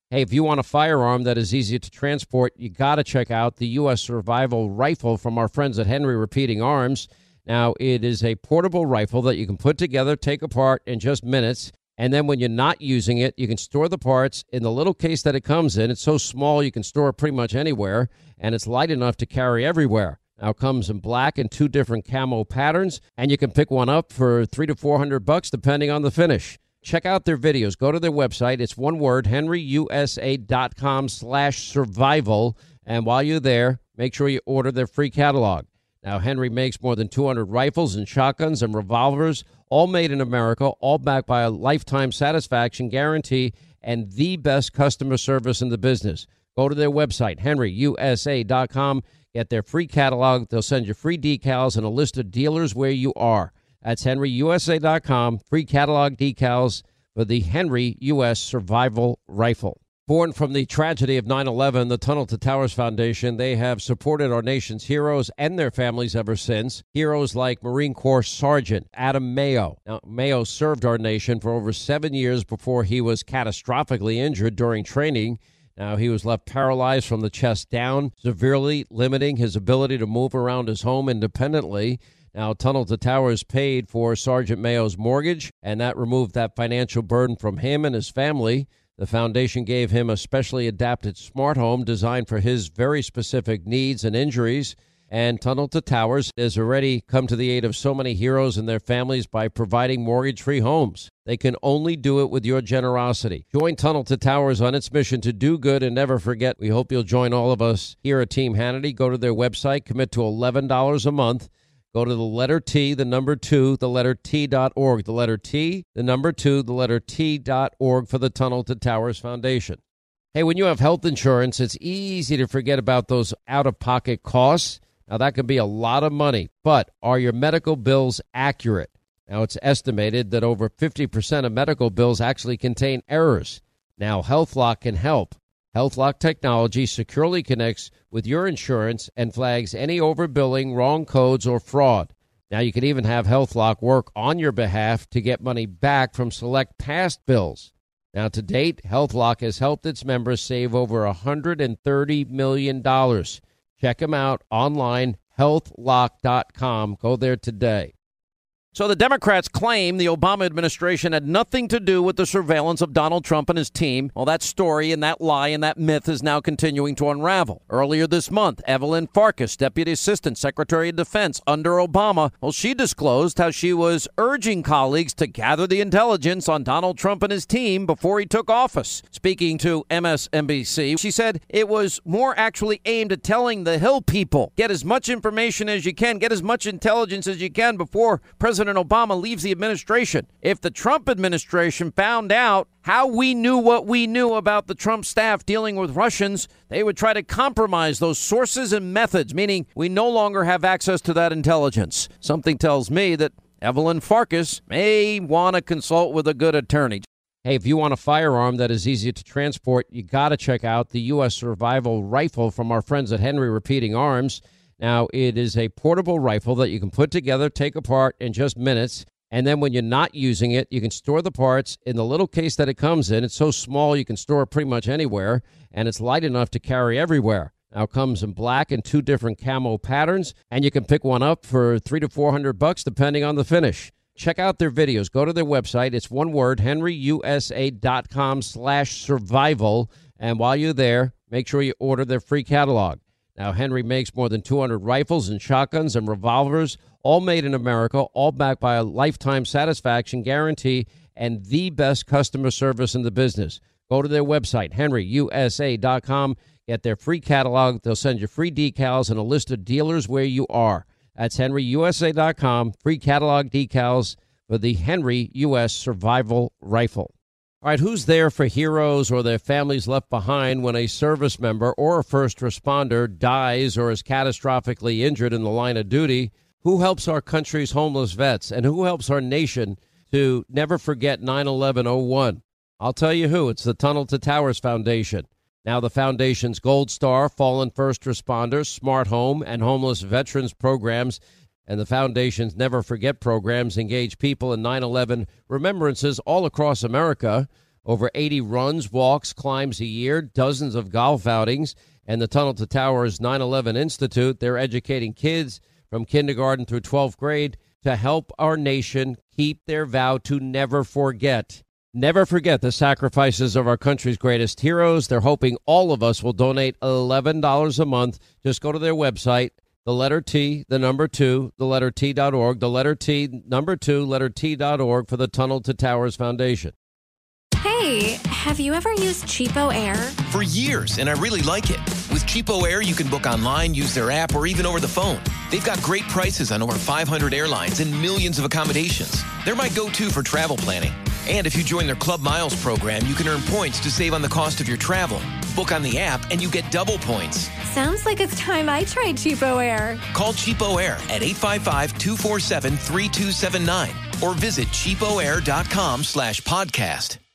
Hey, if you want a firearm that is easy to transport, you got to check out the U.S. Survival Rifle from our friends at Henry Repeating Arms. Now, it is a portable rifle that you can put together, take apart in just minutes, and then when you're not using it, you can store the parts in the little case that it comes in. It's so small you can store it pretty much anywhere, and it's light enough to carry everywhere. Now, it comes in black and 2 different camo patterns, and you can pick one up for $300 to $400 depending on the finish. Check out their videos. Go to their website. It's one word, henryusa.com/survival. And while you're there, make sure you order their free catalog. Now, Henry makes more than 200 rifles and shotguns and revolvers, all made in America, all backed by a lifetime satisfaction guarantee and the best customer service in the business. Go to their website, henryusa.com. Get their free catalog. They'll send you free decals and a list of dealers where you are. That's henryusa.com. Free catalog decals for the Henry U.S. Survival Rifle. Born from the tragedy of 9/11, the Tunnel to Towers Foundation, they have supported our nation's heroes and their families ever since. Heroes like Marine Corps Sergeant Adam Mayo. Now, Mayo served our nation for over 7 years before he was catastrophically injured during training. Now, he was left paralyzed from the chest down, severely limiting his ability to move around his home independently. Now, Tunnel to Towers paid for Sergeant Mayo's mortgage, and that removed that financial burden from him and his family. The foundation gave him a specially adapted smart home designed for his very specific needs and injuries. And Tunnel to Towers has already come to the aid of so many heroes and their families by providing mortgage-free homes. They can only do it with your generosity. Join Tunnel to Towers on its mission to do good and never forget. We hope you'll join all of us here at Team Hannity. Go to their website, commit to $11 a month. Go to the letter T, the number 2, the letter T.org. The letter T, the number 2, the letter T.org for the Tunnel to Towers Foundation. Hey, when you have health insurance, it's easy to forget about those out-of-pocket costs. Now, that can be a lot of money, but are your medical bills accurate? Now, it's estimated that over 50% of medical bills actually contain errors. Now, HealthLock can help. HealthLock technology securely connects with your insurance and flags any overbilling, wrong codes, or fraud. Now, you can even have HealthLock work on your behalf to get money back from select past bills. Now, to date, HealthLock has helped its members save over $130 million. Check them out online, healthlock.com. Go there today. So the Democrats claim the Obama administration had nothing to do with the surveillance of Donald Trump and his team. Well, that story and that lie and that myth is now continuing to unravel. Earlier this month, Evelyn Farkas, Deputy Assistant Secretary of Defense under Obama, well, she disclosed how she was urging colleagues to gather the intelligence on Donald Trump and his team before he took office. Speaking to MSNBC, she said it was more actually aimed at telling the Hill people, get as much information as you can, get as much intelligence as you can before President Obama leaves the administration. If the Trump administration found out how we knew what we knew about the Trump staff dealing with Russians, they would try to compromise those sources and methods, meaning we no longer have access to that intelligence. Something tells me that Evelyn Farkas may want to consult with a good attorney. Hey, if you want a firearm that is easy to transport, you got to check out the U.S. Survival Rifle from our friends at Henry Repeating Arms. Now, it is a portable rifle that you can put together, take apart in just minutes, and then when you're not using it, you can store the parts in the little case that it comes in. It's so small you can store it pretty much anywhere, and it's light enough to carry everywhere. Now, it comes in black and 2 different camo patterns, and you can pick one up for $300 to $400 depending on the finish. Check out their videos. Go to their website. It's one word, henryusa.com/survival, and while you're there, make sure you order their free catalog. Now, Henry makes more than 200 rifles and shotguns and revolvers, all made in America, all backed by a lifetime satisfaction guarantee and the best customer service in the business. Go to their website, henryusa.com. Get their free catalog. They'll send you free decals and a list of dealers where you are. That's henryusa.com. Free catalog decals for the Henry U.S. Survival Rifle. All right, who's there for heroes or their families left behind when a service member or a first responder dies or is catastrophically injured in the line of duty? Who helps our country's homeless vets? And who helps our nation to never forget 9/11/01? I'll tell you who. It's the Tunnel to Towers Foundation. Now, the foundation's Gold Star, Fallen First Responders, Smart Home, and Homeless Veterans programs and the foundation's Never Forget programs engage people in 9/11 remembrances all across America. Over 80 runs, walks, climbs a year, dozens of golf outings, and the Tunnel to Towers 9/11 Institute. They're educating kids from kindergarten through 12th grade to help our nation keep their vow to never forget. Never forget the sacrifices of our country's greatest heroes. They're hoping all of us will donate $11 a month. Just go to their website, the letter T, the number 2, the letter T.org, the letter T, number 2, letter T.org for the Tunnel to Towers Foundation. Hey, have you ever used Cheapo Air? For years, and I really like it. With Cheapo Air, you can book online, use their app, or even over the phone. They've got great prices on over 500 airlines and millions of accommodations. They're my go-to for travel planning. And if you join their Club Miles program, you can earn points to save on the cost of your travel. Book on the app, and you get double points. Sounds like it's time I tried Cheapo Air. Call Cheapo Air at 855-247-3279 or visit cheapoair.com/podcast.